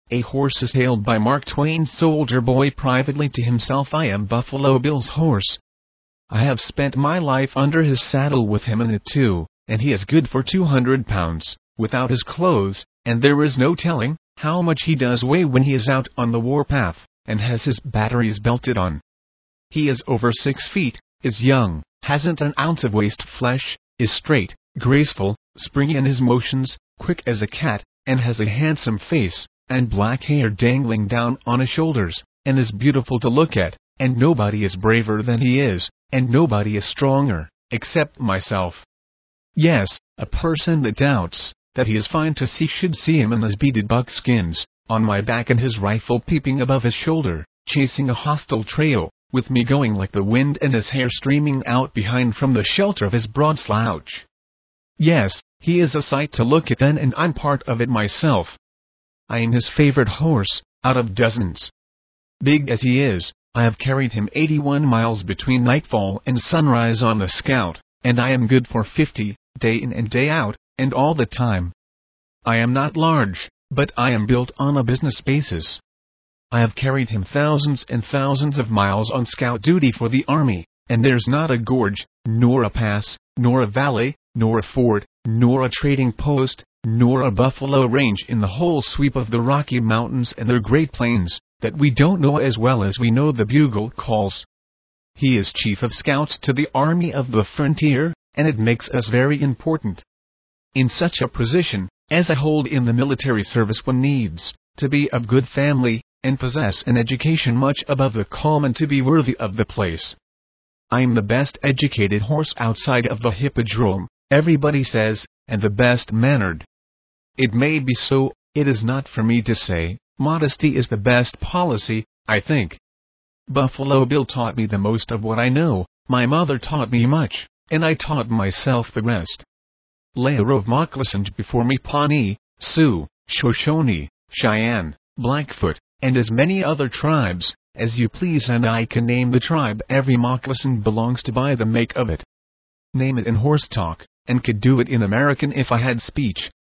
A horse is hailed by Mark Twain's soldier boy privately to himself, "I am Buffalo Bill's horse. I have spent my life under his saddle with him in it too, and he is good for 200 pounds, without his clothes, and there is no telling how much he does weigh when he is out on the warpath, and has his batteries belted on. He is over 6 feet, is young, hasn't an ounce of waste flesh, is straight, graceful, springy in his motions, quick as a cat, and has a handsome face, and black hair dangling down on his shoulders, and is beautiful to look at, and nobody is braver than he is, and nobody is stronger, except myself. Yes, a person that doubts that he is fine to see should see him in his beaded buckskins, on my back and his rifle peeping above his shoulder, chasing a hostile trail, with me going like the wind and his hair streaming out behind from the shelter of his broad slouch. Yes, he is a sight to look at then, and I'm part of it myself. I am his favorite horse, out of dozens. Big as he is, I have carried him 81 miles between nightfall and sunrise on the Scout, and I am good for 50, day in and day out, and all the time. I am not large, but I am built on a business basis. I have carried him thousands and thousands of miles on scout duty for the army, and there's not a gorge, nor a pass, nor a valley, nor a fort, nor a trading post, nor a buffalo range in the whole sweep of the Rocky Mountains and their Great Plains, that we don't know as well as we know the bugle calls. He is chief of scouts to the Army of the Frontier, and it makes us very important. In such a position, as I hold in the military service, one needs to be of good family, and possess an education much above the common to be worthy of the place. I am the best educated horse outside of the hippodrome, everybody says, and the best mannered. It may be so, it is not for me to say. Modesty is the best policy, I think. Buffalo Bill taught me the most of what I know, my mother taught me much, and I taught myself the rest. Lay a row of moccasins before me, Pawnee, Sioux, Shoshone, Cheyenne, Blackfoot, and as many other tribes as you please, and I can name the tribe every moccasin belongs to by the make of it. Name it in horse talk, and could do it in American if I had speech,